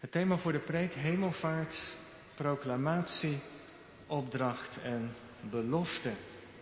Het thema voor de preek: hemelvaart, proclamatie, opdracht en belofte.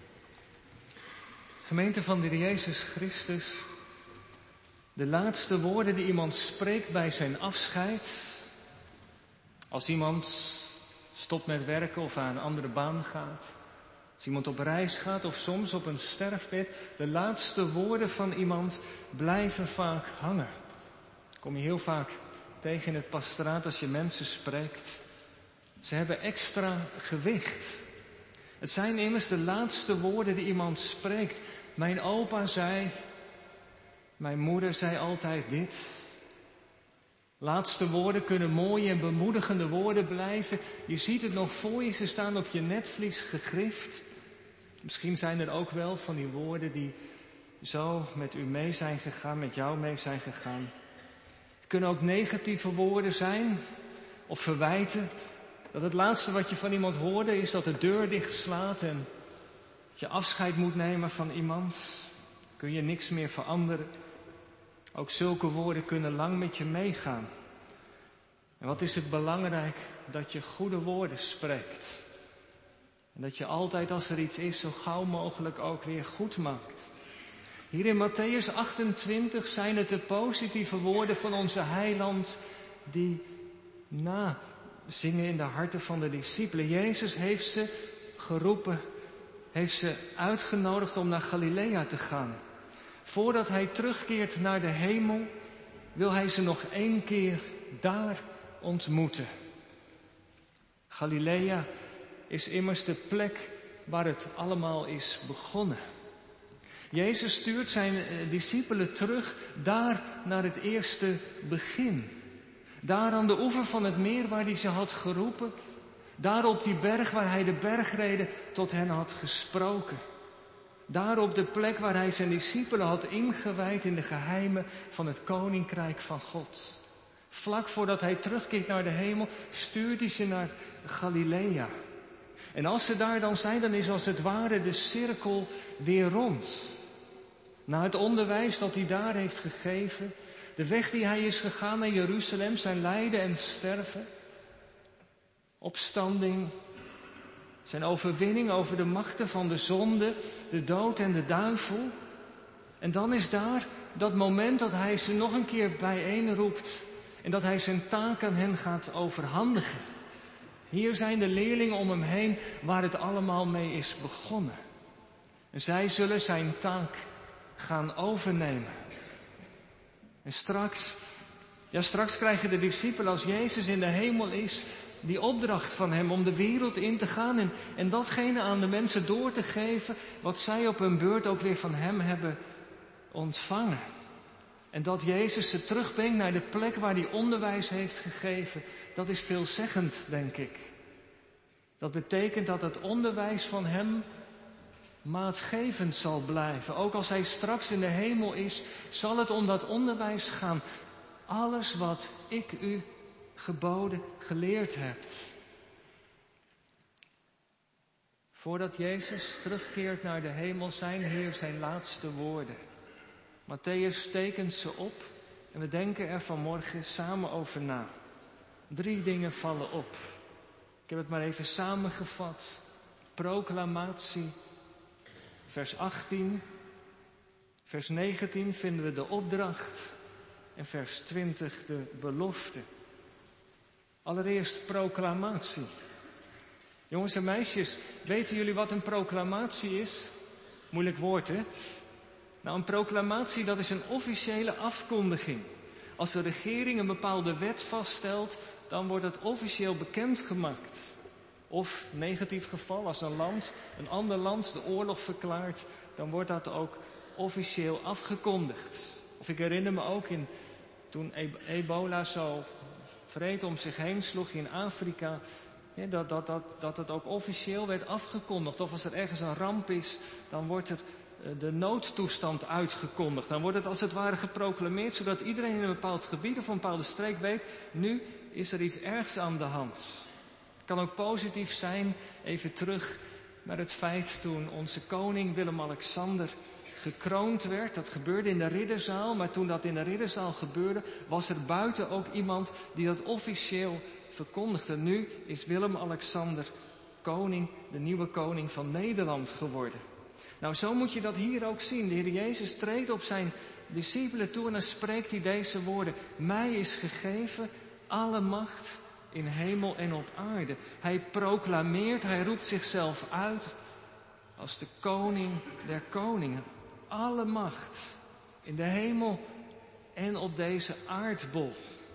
Gemeente van de Heer Jezus Christus, de laatste woorden die iemand spreekt bij zijn afscheid, als iemand stopt met werken of aan een andere baan gaat, als iemand op reis gaat of soms op een sterfbed, de laatste woorden van iemand blijven vaak hangen. Kom je heel vaak tegen in het pastoraat als je mensen spreekt. Ze hebben extra gewicht. Het zijn immers de laatste woorden die iemand spreekt. Mijn opa zei, mijn moeder zei altijd dit. Laatste woorden kunnen mooie en bemoedigende woorden blijven. Je ziet het nog voor je, ze staan op je netvlies gegrift. Misschien zijn er ook wel van die woorden die zo met u mee zijn gegaan, met jou mee zijn gegaan. Het kunnen ook negatieve woorden zijn of verwijten. Dat het laatste wat je van iemand hoorde is dat de deur dicht slaat en dat je afscheid moet nemen van iemand. Kun je niks meer veranderen. Ook zulke woorden kunnen lang met je meegaan. En wat is het belangrijk dat je goede woorden spreekt. En dat je altijd als er iets is zo gauw mogelijk ook weer goed maakt. Hier in Mattheüs 28 zijn het de positieve woorden van onze heiland die zingen in de harten van de discipelen. Jezus heeft ze geroepen, heeft ze uitgenodigd om naar Galilea te gaan. Voordat hij terugkeert naar de hemel, wil hij ze nog 1 keer daar ontmoeten. Galilea is immers de plek waar het allemaal is begonnen. Jezus stuurt zijn discipelen terug daar naar het eerste begin. Daar aan de oever van het meer waar hij ze had geroepen. Daar op die berg waar hij de bergreden tot hen had gesproken. Daar op de plek waar hij zijn discipelen had ingewijd in de geheimen van het koninkrijk van God. Vlak voordat hij terugkeert naar de hemel, stuurt hij ze naar Galilea. En als ze daar dan zijn, dan is als het ware de cirkel weer rond. Na het onderwijs dat hij daar heeft gegeven, de weg die hij is gegaan naar Jeruzalem, zijn lijden en sterven, opstanding, zijn overwinning over de machten van de zonde, de dood en de duivel. En dan is daar dat moment dat hij ze nog een keer bijeenroept en dat hij zijn taak aan hen gaat overhandigen. Hier zijn de leerlingen om hem heen waar het allemaal mee is begonnen. En zij zullen zijn taak gaan overnemen. En straks krijgen de discipelen, als Jezus in de hemel is, die opdracht van hem om de wereld in te gaan en datgene aan de mensen door te geven wat zij op hun beurt ook weer van hem hebben ontvangen. En dat Jezus ze terugbrengt naar de plek waar hij onderwijs heeft gegeven, dat is veelzeggend, denk ik. Dat betekent dat het onderwijs van hem maatgevend zal blijven. Ook als hij straks in de hemel is, zal het om dat onderwijs gaan. Alles wat ik u geboden, geleerd heb. Voordat Jezus terugkeert naar de hemel, zijn hier zijn laatste woorden. Mattheüs tekent ze op en we denken er vanmorgen samen over na. 3 dingen vallen op. Ik heb het maar even samengevat. Proclamatie, vers 18. Vers 19 vinden we de opdracht. En vers 20 de belofte. Allereerst proclamatie. Jongens en meisjes, weten jullie wat een proclamatie is? Moeilijk woord, hè? Nou, een proclamatie, dat is een officiële afkondiging. Als de regering een bepaalde wet vaststelt, dan wordt het officieel bekendgemaakt. Of, negatief geval, als een ander land de oorlog verklaart, dan wordt dat ook officieel afgekondigd. Of ik herinner me ook toen ebola zo vreed om zich heen sloeg in Afrika, dat het ook officieel werd afgekondigd. Of als er ergens een ramp is, dan wordt er de noodtoestand uitgekondigd. Dan wordt het als het ware geproclameerd, zodat iedereen in een bepaald gebied of een bepaalde streek weet, nu is er iets ergs aan de hand. Het kan ook positief zijn, even terug naar het feit toen onze koning Willem-Alexander gekroond werd. Dat gebeurde in de ridderzaal, maar toen dat in de ridderzaal gebeurde, was er buiten ook iemand die dat officieel verkondigde. Nu is Willem-Alexander koning, de nieuwe koning van Nederland geworden. Nou, zo moet je dat hier ook zien. De Heer Jezus treedt op zijn discipelen toe en dan spreekt hij deze woorden. Mij is gegeven alle macht in hemel en op aarde. Hij proclameert, hij roept zichzelf uit als de koning der koningen. Alle macht in de hemel en op deze aardbol.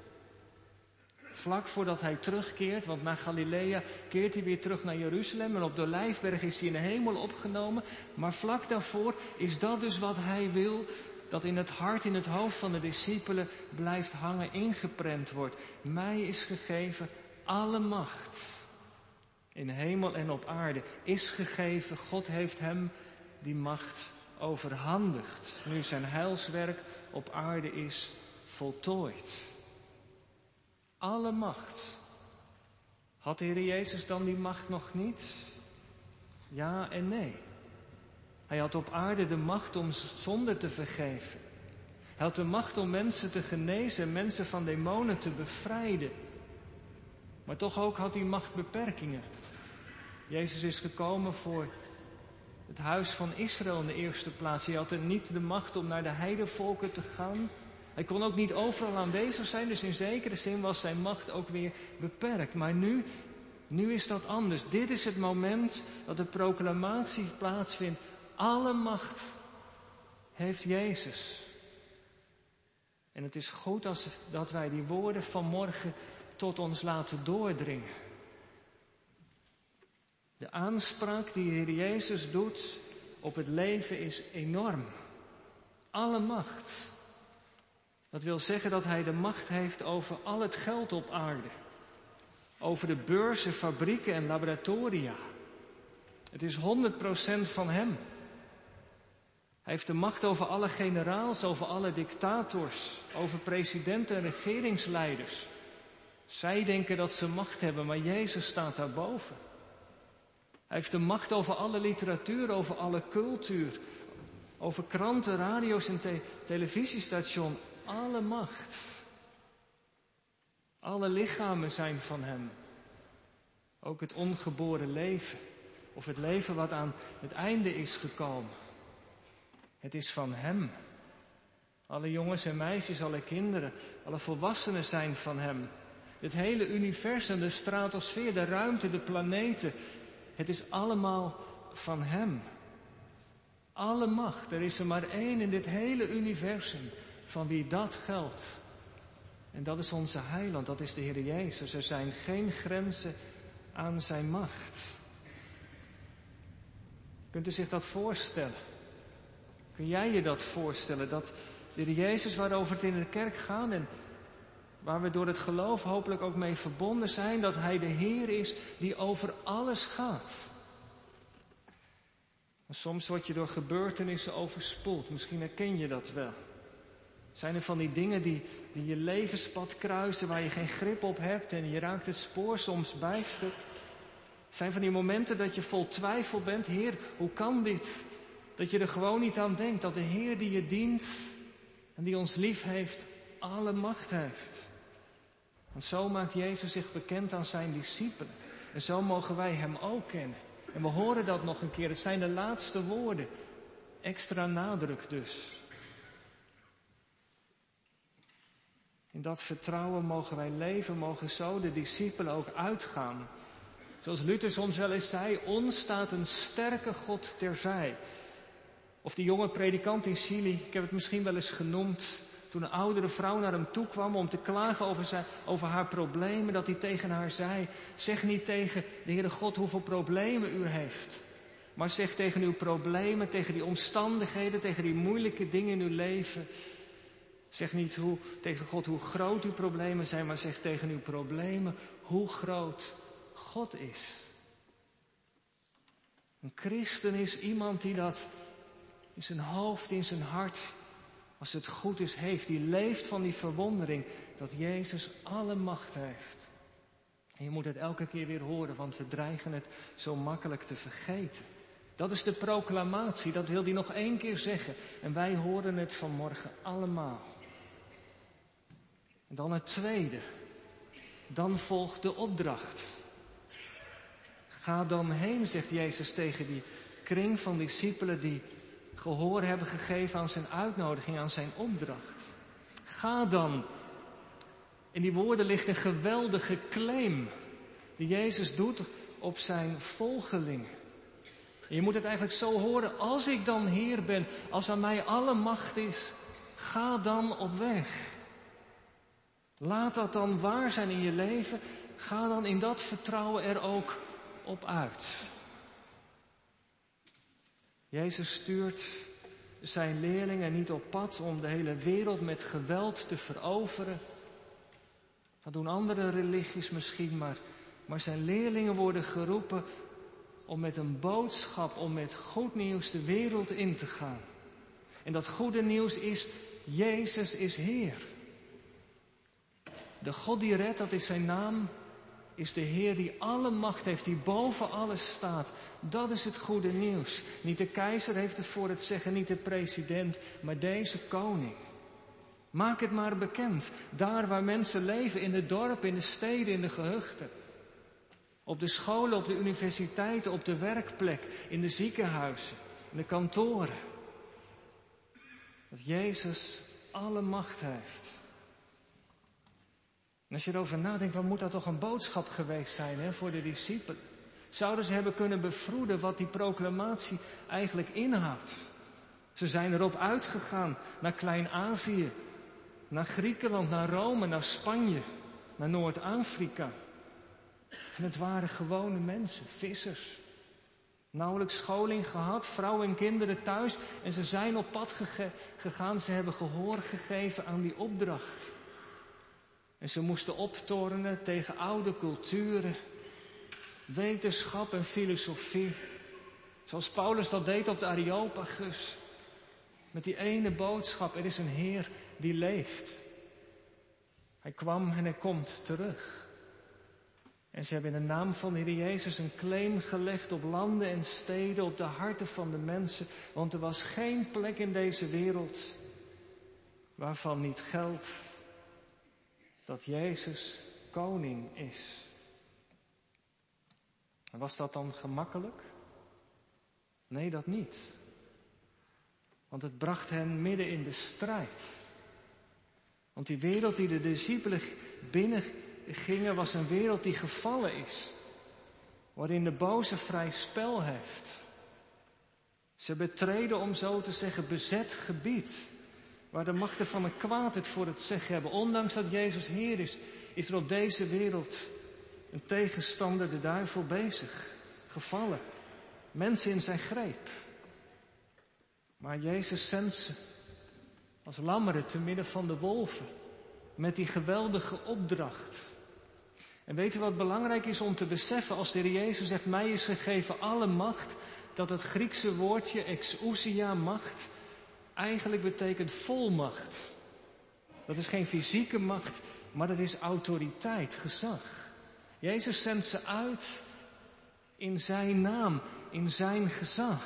Vlak voordat hij terugkeert, want na Galilea keert hij weer terug naar Jeruzalem en op de Olijfberg is hij in de hemel opgenomen. Maar vlak daarvoor is dat dus wat hij wil, dat in het hart, in het hoofd van de discipelen blijft hangen, ingeprent wordt. Mij is gegeven alle macht in hemel en op aarde. Is gegeven, God heeft hem die macht overhandigd. Nu zijn heilswerk op aarde is voltooid. Alle macht. Had de Heer Jezus dan die macht nog niet? Ja en nee. Hij had op aarde de macht om zonde te vergeven. Hij had de macht om mensen te genezen, mensen van demonen te bevrijden. Maar toch ook had die macht beperkingen. Jezus is gekomen voor het huis van Israël in de eerste plaats. Hij had er niet de macht om naar de heidevolken te gaan. Hij kon ook niet overal aanwezig zijn, dus in zekere zin was zijn macht ook weer beperkt. Maar nu is dat anders. Dit is het moment dat de proclamatie plaatsvindt. Alle macht heeft Jezus. En het is goed dat wij die woorden vanmorgen tot ons laten doordringen. De aanspraak die de Heer Jezus doet op het leven is enorm. Alle macht. Dat wil zeggen dat hij de macht heeft over al het geld op aarde. Over de beurzen, fabrieken en laboratoria. Het is 100% van hem. Hij heeft de macht over alle generaals, over alle dictators, over presidenten en regeringsleiders. Zij denken dat ze macht hebben, maar Jezus staat daarboven. Hij heeft de macht over alle literatuur, over alle cultuur, over kranten, radio's en televisiestations. Alle macht. Alle lichamen zijn van hem. Ook het ongeboren leven. Of het leven wat aan het einde is gekomen. Het is van hem. Alle jongens en meisjes, alle kinderen, alle volwassenen zijn van hem. Het hele universum, de stratosfeer, de ruimte, de planeten. Het is allemaal van hem. Alle macht. Er is er maar één in dit hele universum van wie dat geldt. En dat is onze heiland, dat is de Heer Jezus. Er zijn geen grenzen aan zijn macht. Kunt u zich dat voorstellen? Kun jij je dat voorstellen? Dat de Heer Jezus, waarover het in de kerk gaat en waar we door het geloof hopelijk ook mee verbonden zijn, dat hij de Heer is die over alles gaat. En soms word je door gebeurtenissen overspoeld. Misschien herken je dat wel. Zijn er van die dingen die je levenspad kruisen, waar je geen grip op hebt en je raakt het spoor soms bijster? Zijn van die momenten dat je vol twijfel bent. Heer, hoe kan dit? Dat je er gewoon niet aan denkt dat de Heer die je dient en die ons lief heeft, alle macht heeft. Want zo maakt Jezus zich bekend aan zijn discipelen. En zo mogen wij hem ook kennen. En we horen dat nog een keer. Het zijn de laatste woorden. Extra nadruk dus. In dat vertrouwen mogen wij leven, mogen zo de discipelen ook uitgaan. Zoals Luther soms wel eens zei, ons staat een sterke God terzij. Of die jonge predikant in Chili, ik heb het misschien wel eens genoemd, toen een oudere vrouw naar hem toe kwam om te klagen over haar problemen, dat hij tegen haar zei, zeg niet tegen de Heere God hoeveel problemen u heeft. Maar zeg tegen uw problemen, tegen die omstandigheden, tegen die moeilijke dingen in uw leven. Zeg niet tegen God hoe groot uw problemen zijn, maar zeg tegen uw problemen hoe groot God is. Een christen is iemand die dat in zijn hoofd, in zijn hart, als het goed is, heeft. Die leeft van die verwondering dat Jezus alle macht heeft. En je moet het elke keer weer horen, want we dreigen het zo makkelijk te vergeten. Dat is de proclamatie, dat wil hij nog 1 keer zeggen. En wij horen het vanmorgen allemaal. En dan het tweede. Dan volgt de opdracht. Ga dan heen, zegt Jezus tegen die kring van discipelen die gehoor hebben gegeven aan zijn uitnodiging, aan zijn opdracht. Ga dan. In die woorden ligt een geweldige claim die Jezus doet op zijn volgelingen. En je moet het eigenlijk zo horen, als ik dan Heer ben, als aan mij alle macht is, ga dan op weg. Laat dat dan waar zijn in je leven, ga dan in dat vertrouwen er ook op uit. Jezus stuurt zijn leerlingen niet op pad om de hele wereld met geweld te veroveren. Dat doen andere religies misschien, maar zijn leerlingen worden geroepen om met een boodschap, om met goed nieuws de wereld in te gaan. En dat goede nieuws is, Jezus is Heer. De God die redt, dat is zijn naam, is de Heer die alle macht heeft, die boven alles staat. Dat is het goede nieuws. Niet de keizer heeft het voor het zeggen, niet de president, maar deze koning. Maak het maar bekend. Daar waar mensen leven, in de dorpen, in de steden, in de gehuchten. Op de scholen, op de universiteiten, op de werkplek, in de ziekenhuizen, in de kantoren. Dat Jezus alle macht heeft. En als je erover nadenkt, wat moet dat toch een boodschap geweest zijn voor de discipelen? Zouden ze hebben kunnen bevroeden wat die proclamatie eigenlijk inhoudt? Ze zijn erop uitgegaan naar Klein-Azië, naar Griekenland, naar Rome, naar Spanje, naar Noord-Afrika. En het waren gewone mensen, vissers. Nauwelijks scholing gehad, vrouwen en kinderen thuis. En ze zijn op pad gegaan, ze hebben gehoor gegeven aan die opdracht. En ze moesten optornen tegen oude culturen, wetenschap en filosofie. Zoals Paulus dat deed op de Areopagus. Met die ene boodschap, er is een Heer die leeft. Hij kwam en hij komt terug. En ze hebben in de naam van de Heer Jezus een claim gelegd op landen en steden, op de harten van de mensen. Want er was geen plek in deze wereld waarvan niet geldt dat Jezus koning is. En was dat dan gemakkelijk? Nee, dat niet. Want het bracht hen midden in de strijd. Want die wereld die de discipelen binnengingen was een wereld die gevallen is. Waarin de boze vrij spel heeft. Ze betreden, om zo te zeggen, bezet gebied. Waar de machten van het kwaad het voor het zeggen hebben. Ondanks dat Jezus Heer is, is er op deze wereld een tegenstander, de duivel, bezig. Gevallen. Mensen in zijn greep. Maar Jezus zendt ze als lammeren te midden van de wolven. Met die geweldige opdracht. En weet u wat belangrijk is om te beseffen als de Heer Jezus zegt, mij is gegeven alle macht, dat het Griekse woordje exousia, macht, eigenlijk betekent volmacht. Dat is geen fysieke macht, maar dat is autoriteit, gezag. Jezus zendt ze uit in zijn naam, in zijn gezag.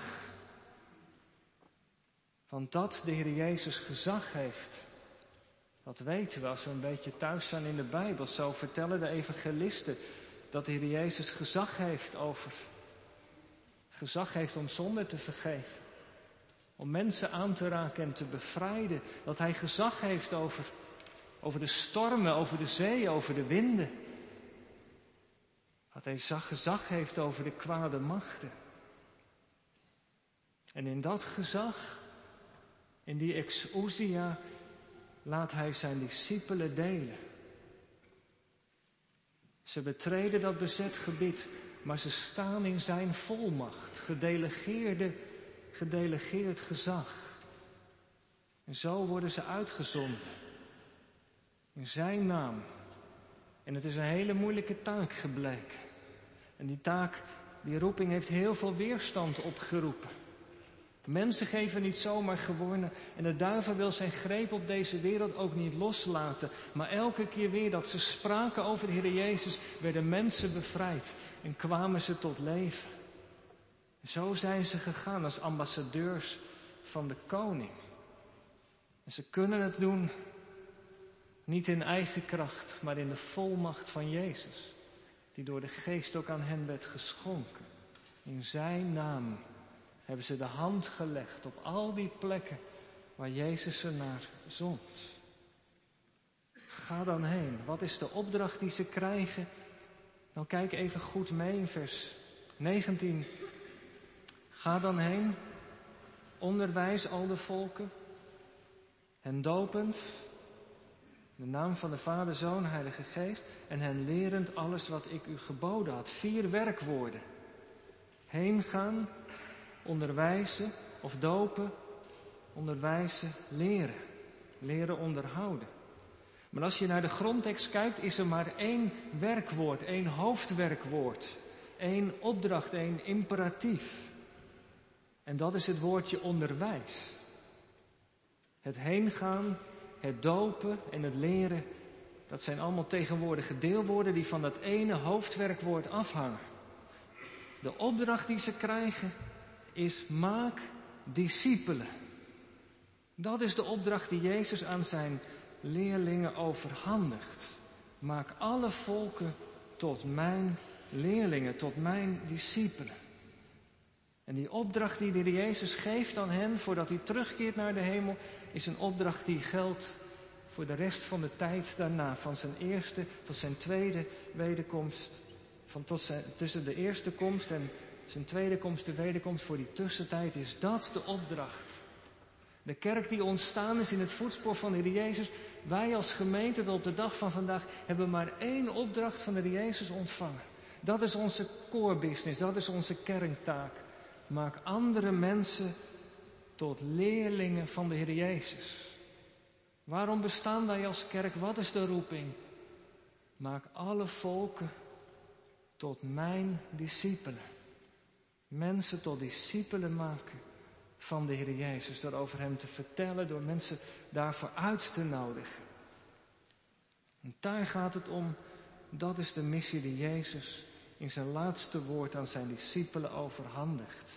Want dat de Heer Jezus gezag heeft, dat weten we als we een beetje thuis zijn in de Bijbel. Zo vertellen de evangelisten dat de Heer Jezus gezag heeft over. Gezag heeft om zonde te vergeven. Om mensen aan te raken en te bevrijden. Dat hij gezag heeft over de stormen, over de zee, over de winden. Dat hij gezag heeft over de kwade machten. En in dat gezag, in die exousia, laat hij zijn discipelen delen. Ze betreden dat bezet gebied, maar ze staan in zijn volmacht, gedelegeerd gezag. En zo worden ze uitgezonden. In zijn naam. En het is een hele moeilijke taak gebleken. En die roeping heeft heel veel weerstand opgeroepen. Mensen geven niet zomaar gewonnen en de duivel wil zijn greep op deze wereld ook niet loslaten. Maar elke keer weer dat ze spraken over de Heer Jezus, werden mensen bevrijd en kwamen ze tot leven. Zo zijn ze gegaan als ambassadeurs van de koning. En ze kunnen het doen, niet in eigen kracht, maar in de volmacht van Jezus, die door de Geest ook aan hen werd geschonken. In zijn naam hebben ze de hand gelegd op al die plekken waar Jezus ze naar zond. Ga dan heen. Wat is de opdracht die ze krijgen? Dan kijk even goed mee in vers 19. Ga dan heen, onderwijs al de volken, hen dopend, in de naam van de Vader, Zoon, Heilige Geest, en hen lerend alles wat ik u geboden had. 4 werkwoorden. Heen gaan, onderwijzen of dopen, onderwijzen, leren. Leren onderhouden. Maar als je naar de grondtekst kijkt, is er maar 1 werkwoord, 1 hoofdwerkwoord. 1 opdracht, 1 imperatief. En dat is het woordje onderwijs. Het heengaan, het dopen en het leren, dat zijn allemaal tegenwoordige deelwoorden die van dat ene hoofdwerkwoord afhangen. De opdracht die ze krijgen is: maak discipelen. Dat is de opdracht die Jezus aan zijn leerlingen overhandigt. Maak alle volken tot mijn leerlingen, tot mijn discipelen. En die opdracht die de Heer Jezus geeft aan hen voordat hij terugkeert naar de hemel, is een opdracht die geldt voor de rest van de tijd daarna. Van zijn eerste tot zijn tweede wederkomst. Tussen de eerste komst en zijn tweede komst, de wederkomst, voor die tussentijd is dat de opdracht. De kerk die ontstaan is in het voetspoor van de Heer Jezus. Wij als gemeente tot op de dag van vandaag hebben maar 1 opdracht van de Heer Jezus ontvangen. Dat is onze core business, dat is onze kerntaak. Maak andere mensen tot leerlingen van de Heer Jezus. Waarom bestaan wij als kerk? Wat is de roeping? Maak alle volken tot mijn discipelen. Mensen tot discipelen maken van de Heer Jezus. Door over hem te vertellen, door mensen daarvoor uit te nodigen. En daar gaat het om. Dat is de missie die Jezus in zijn laatste woord aan zijn discipelen overhandigt.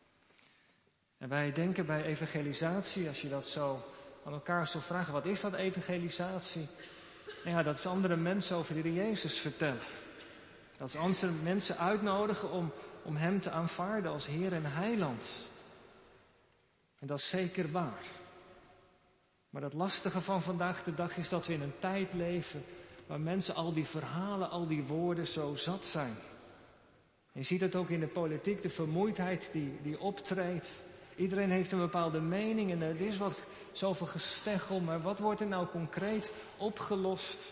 En wij denken bij evangelisatie, als je dat zo aan elkaar zou vragen, wat is dat evangelisatie? Nou ja, dat is andere mensen over de Heer Jezus vertellen. Dat is andere mensen uitnodigen om hem te aanvaarden als Heer en Heiland. En dat is zeker waar. Maar het lastige van vandaag de dag is dat we in een tijd leven waar mensen al die verhalen, al die woorden zo zat zijn. Je ziet het ook in de politiek, de vermoeidheid die optreedt. Iedereen heeft een bepaalde mening en er is zoveel gesteggel, maar wat wordt er nou concreet opgelost?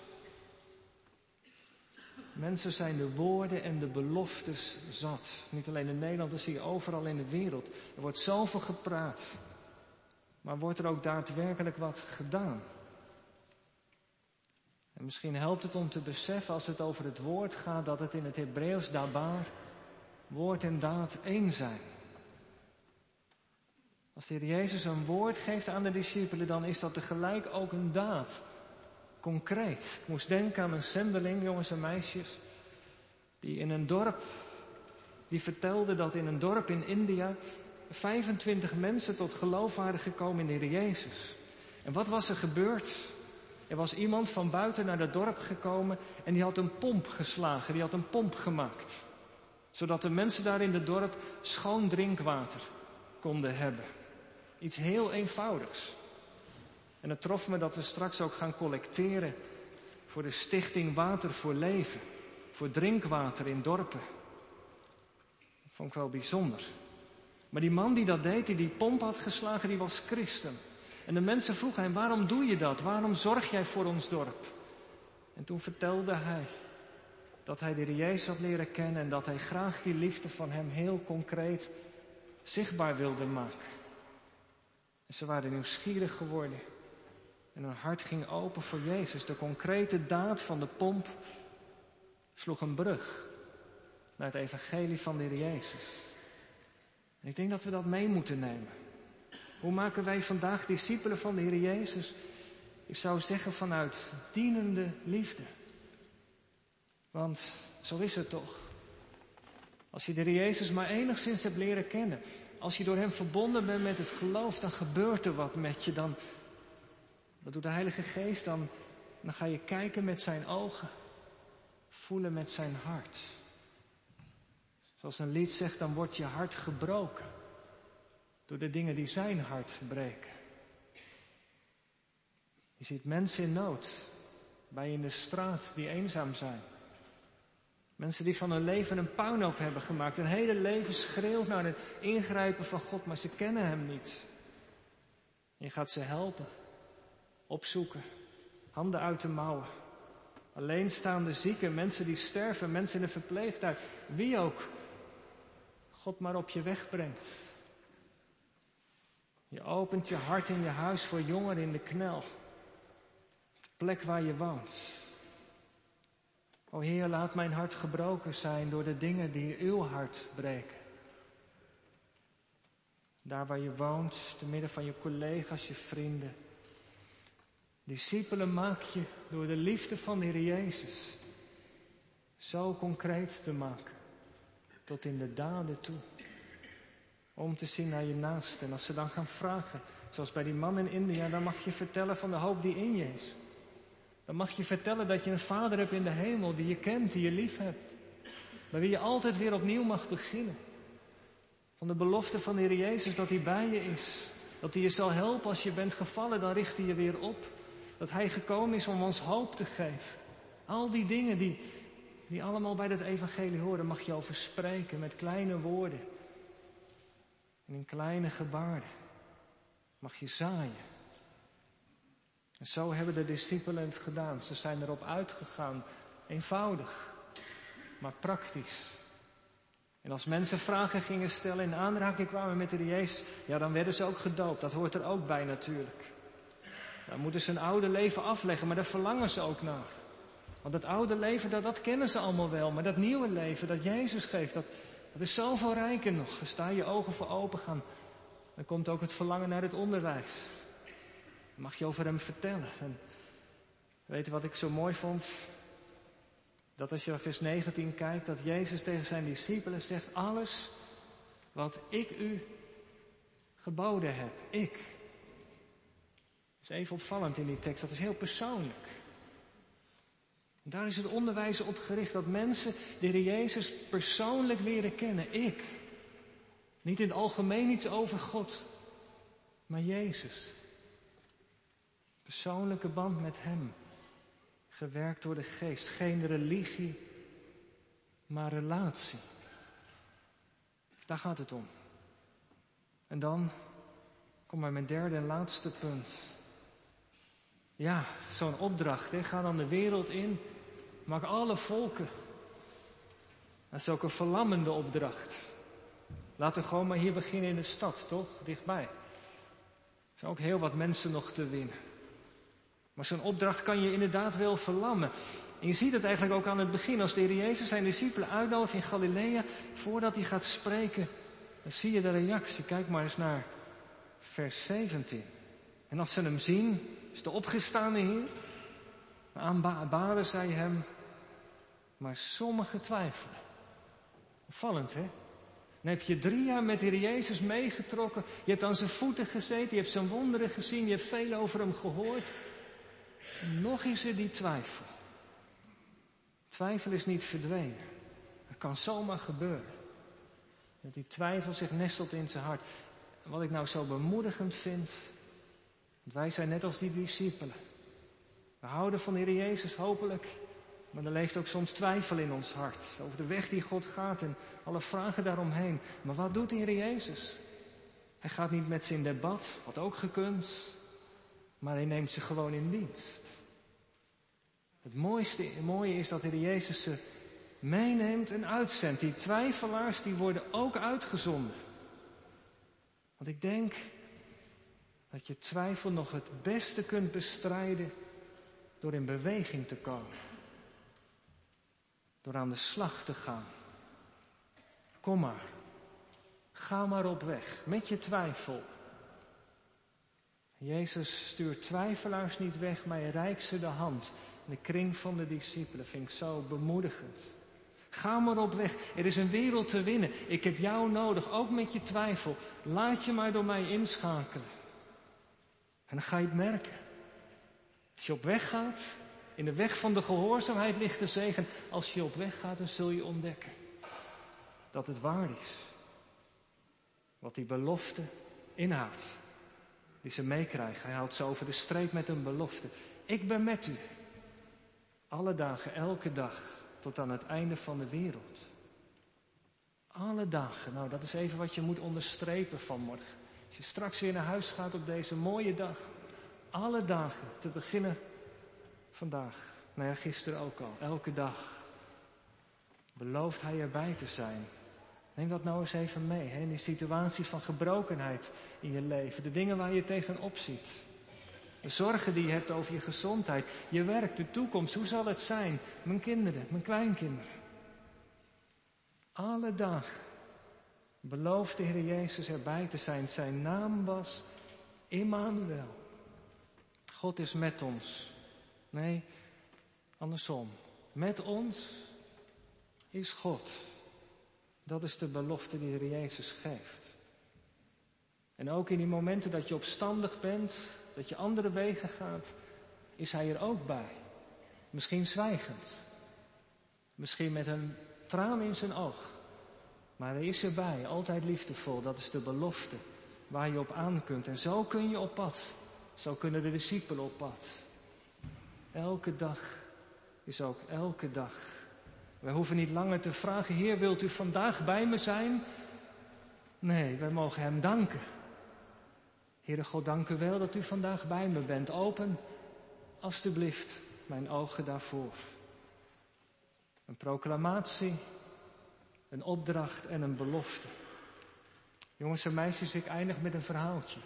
Mensen zijn de woorden en de beloftes zat. Niet alleen in Nederland, dat zie je overal in de wereld. Er wordt zoveel gepraat, maar wordt er ook daadwerkelijk wat gedaan? En misschien helpt het om te beseffen als het over het woord gaat, dat het in het Hebreeuws dabar, woord en daad één zijn. Als de Heer Jezus een woord geeft aan de discipelen, dan is dat tegelijk ook een daad. Concreet. Ik moest denken aan een zendeling, jongens en meisjes, die in een dorp, die vertelde dat in een dorp in India 25 mensen tot geloof waren gekomen in de Heer Jezus. En wat was er gebeurd? Er was iemand van buiten naar dat dorp gekomen en die had een pomp geslagen, die had een pomp gemaakt. Zodat de mensen daar in het dorp schoon drinkwater konden hebben. Iets heel eenvoudigs. En het trof me dat we straks ook gaan collecteren voor de stichting Water voor Leven. Voor drinkwater in dorpen. Dat vond ik wel bijzonder. Maar die man die dat deed, die pomp had geslagen, die was christen. En de mensen vroegen hem, waarom doe je dat? Waarom zorg jij voor ons dorp? En toen vertelde hij dat hij de Heer Jezus had leren kennen en dat hij graag die liefde van hem heel concreet zichtbaar wilde maken. En ze waren nieuwsgierig geworden. En hun hart ging open voor Jezus. De concrete daad van de pomp sloeg een brug naar het evangelie van de Heer Jezus. En ik denk dat we dat mee moeten nemen. Hoe maken wij vandaag discipelen van de Heer Jezus? Ik zou zeggen vanuit dienende liefde. Want zo is het toch. Als je de Heer Jezus maar enigszins hebt leren kennen, als je door hem verbonden bent met het geloof, dan gebeurt er wat met je. Dan, wat doet de Heilige Geest? Dan ga je kijken met zijn ogen, voelen met zijn hart. Zoals een lied zegt, dan wordt je hart gebroken door de dingen die zijn hart breken. Je ziet mensen in nood, bij je in de straat die eenzaam zijn. Mensen die van hun leven een puinhoop hebben gemaakt. Hun hele leven schreeuwt naar het ingrijpen van God, maar ze kennen hem niet. Je gaat ze helpen, opzoeken, handen uit de mouwen. Alleenstaande zieken, mensen die sterven, mensen in de verpleeghuis. Wie ook God maar op je weg brengt. Je opent je hart in je huis voor jongeren in de knel. De plek waar je woont. O Heer, laat mijn hart gebroken zijn door de dingen die uw hart breken. Daar waar je woont, te midden van je collega's, je vrienden. Discipelen maak je door de liefde van de Heer Jezus zo concreet te maken. Tot in de daden toe. Om te zien naar je naasten. En als ze dan gaan vragen, zoals bij die man in India, dan mag je vertellen van de hoop die in je is. Dan mag je vertellen dat je een Vader hebt in de hemel die je kent, die je lief hebt. Bij wie je altijd weer opnieuw mag beginnen. Van de belofte van de Heer Jezus dat hij bij je is. Dat hij je zal helpen als je bent gevallen, dan richt hij je weer op. Dat hij gekomen is om ons hoop te geven. Al die dingen die allemaal bij het evangelie horen, mag je over spreken met kleine woorden. En in kleine gebaren mag je zaaien. En zo hebben de discipelen het gedaan. Ze zijn erop uitgegaan. Eenvoudig, maar praktisch. En als mensen vragen gingen stellen, in aanraking kwamen met de Heer Jezus, ja, dan werden ze ook gedoopt. Dat hoort er ook bij natuurlijk. Dan moeten ze een oude leven afleggen, maar daar verlangen ze ook naar. Want dat oude leven, dat kennen ze allemaal wel. Maar dat nieuwe leven dat Jezus geeft, dat is zoveel rijker nog. Als daar je ogen voor open gaan, dan komt ook het verlangen naar het onderwijs. Dan mag je over hem vertellen. En weet je wat ik zo mooi vond? Dat als je naar vers 19 kijkt, dat Jezus tegen zijn discipelen zegt, alles wat ik u geboden heb, ik. Dat is even opvallend in die tekst, dat is heel persoonlijk. En daar is het onderwijs op gericht, dat mensen de Heer Jezus persoonlijk leren kennen, ik. Niet in het algemeen iets over God, maar Jezus. Persoonlijke band met hem. Gewerkt door de geest. Geen religie, maar relatie. Daar gaat het om. En dan kom bij mijn derde en laatste punt. Ja, zo'n opdracht. Ga dan de wereld in. Maak alle volken. Dat is ook een verlammende opdracht. Laten we gewoon maar hier beginnen in de stad, toch? Dichtbij. Er zijn ook heel wat mensen nog te winnen. Maar zo'n opdracht kan je inderdaad wel verlammen. En je ziet het eigenlijk ook aan het begin. Als de Heer Jezus zijn discipelen uitnodigt in Galilea, voordat hij gaat spreken, dan zie je de reactie. Kijk maar eens naar vers 17. En als ze hem zien, is de opgestaande Heer. Aanbaden zij hem, maar sommigen twijfelen. Opvallend, hè? Dan heb je 3 jaar met de Heer Jezus meegetrokken. Je hebt aan zijn voeten gezeten, je hebt zijn wonderen gezien, je hebt veel over hem gehoord. En nog is er die twijfel. Twijfel is niet verdwenen. Dat kan zomaar gebeuren. Dat die twijfel zich nestelt in zijn hart. En wat ik nou zo bemoedigend vind. Want wij zijn net als die discipelen. We houden van de Heer Jezus hopelijk. Maar er leeft ook soms twijfel in ons hart. Over de weg die God gaat en alle vragen daaromheen. Maar wat doet de Heer Jezus? Hij gaat niet met ze in debat, wat ook gekund. Maar hij neemt ze gewoon in dienst. Het mooie is dat de Heer Jezus ze meeneemt en uitzendt. Die twijfelaars die worden ook uitgezonden. Want ik denk dat je twijfel nog het beste kunt bestrijden door in beweging te komen. Door aan de slag te gaan. Kom maar. Ga maar op weg met je twijfel. Jezus stuurt twijfelaars niet weg, maar hij reikt ze de hand. De kring van de discipelen vind ik zo bemoedigend. Ga maar op weg. Er is een wereld te winnen. Ik heb jou nodig, ook met je twijfel. Laat je maar door mij inschakelen. En dan ga je het merken. Als je op weg gaat, in de weg van de gehoorzaamheid ligt de zegen. Als je op weg gaat, dan zul je ontdekken dat het waar is. Wat die belofte inhoudt. Die ze meekrijgen. Hij houdt ze over de streep met een belofte. Ik ben met u. Alle dagen, elke dag. Tot aan het einde van de wereld. Alle dagen. Nou, dat is even wat je moet onderstrepen vanmorgen. Als je straks weer naar huis gaat op deze mooie dag. Alle dagen. Te beginnen vandaag. Nou ja, gisteren ook al. Elke dag. Belooft hij erbij te zijn. Neem dat nou eens even mee. Hè? In die situaties van gebrokenheid in je leven. De dingen waar je tegenop ziet. De zorgen die je hebt over je gezondheid. Je werk, de toekomst. Hoe zal het zijn? Mijn kinderen, mijn kleinkinderen. Alle dagen belooft de Heer Jezus erbij te zijn. Zijn naam was Immanuel. God is met ons. Nee, andersom. Met ons is God. Dat is de belofte die de Heer Jezus geeft. En ook in die momenten dat je opstandig bent, dat je andere wegen gaat, is Hij er ook bij. Misschien zwijgend. Misschien met een traan in zijn oog. Maar Hij is erbij, altijd liefdevol. Dat is de belofte waar je op aan kunt. En zo kun je op pad. Zo kunnen de discipelen op pad. Elke dag is ook elke dag. Wij hoeven niet langer te vragen, Heer, wilt u vandaag bij me zijn? Nee, wij mogen Hem danken. Heere God, dank u wel dat u vandaag bij me bent. Open, alstublieft, mijn ogen daarvoor. Een proclamatie, een opdracht en een belofte. Jongens en meisjes, ik eindig met een verhaaltje.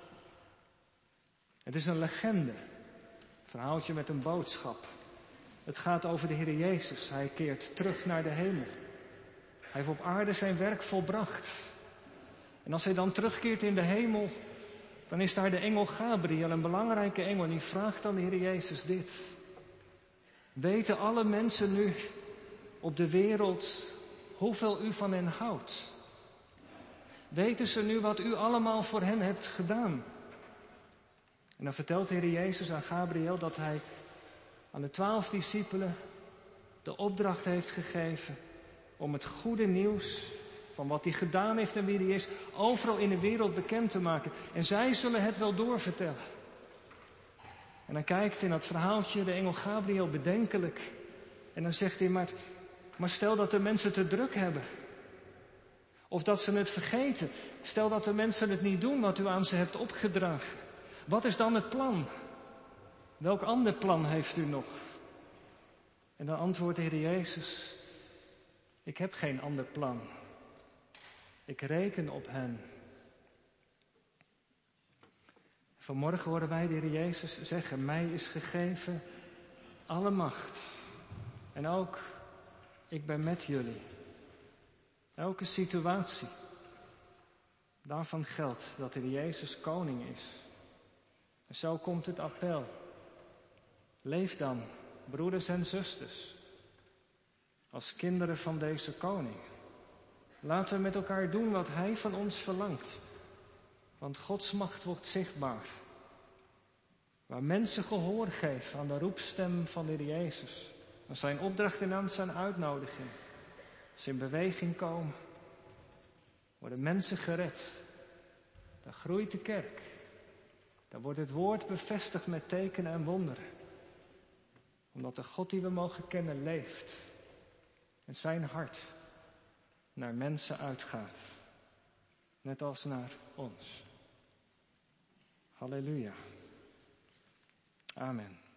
Het is een legende. Een verhaaltje met een boodschap. Het gaat over de Heer Jezus. Hij keert terug naar de hemel. Hij heeft op aarde zijn werk volbracht. En als hij dan terugkeert in de hemel, dan is daar de engel Gabriel, een belangrijke engel. En die vraagt aan de Heer Jezus dit. Weten alle mensen nu op de wereld hoeveel u van hen houdt? Weten ze nu wat u allemaal voor hen hebt gedaan? En dan vertelt de Heer Jezus aan Gabriel dat hij aan de 12 discipelen de opdracht heeft gegeven om het goede nieuws van wat hij gedaan heeft en wie hij is, overal in de wereld bekend te maken. En zij zullen het wel doorvertellen. En dan kijkt in dat verhaaltje de engel Gabriel bedenkelijk. En dan zegt hij, maar stel dat de mensen te druk hebben. Of dat ze het vergeten. Stel dat de mensen het niet doen wat u aan ze hebt opgedragen. Wat is dan het plan? Welk ander plan heeft u nog? En dan antwoordt de Heer Jezus, ik heb geen ander plan. Ik reken op hen. Vanmorgen horen wij de Heer Jezus zeggen, mij is gegeven alle macht. En ook, ik ben met jullie. Elke situatie. Daarvan geldt dat de Heer Jezus koning is. En zo komt het appel. Leef dan, broeders en zusters, als kinderen van deze koning. Laten we met elkaar doen wat Hij van ons verlangt. Want Gods macht wordt zichtbaar. Waar mensen gehoor geven aan de roepstem van de Heer Jezus. Aan zijn opdracht en aan zijn uitnodiging. Als ze in beweging komen, worden mensen gered. Dan groeit de kerk. Dan wordt het woord bevestigd met tekenen en wonderen. Omdat de God die we mogen kennen leeft. En zijn hart naar mensen uitgaat. Net als naar ons. Halleluja. Amen.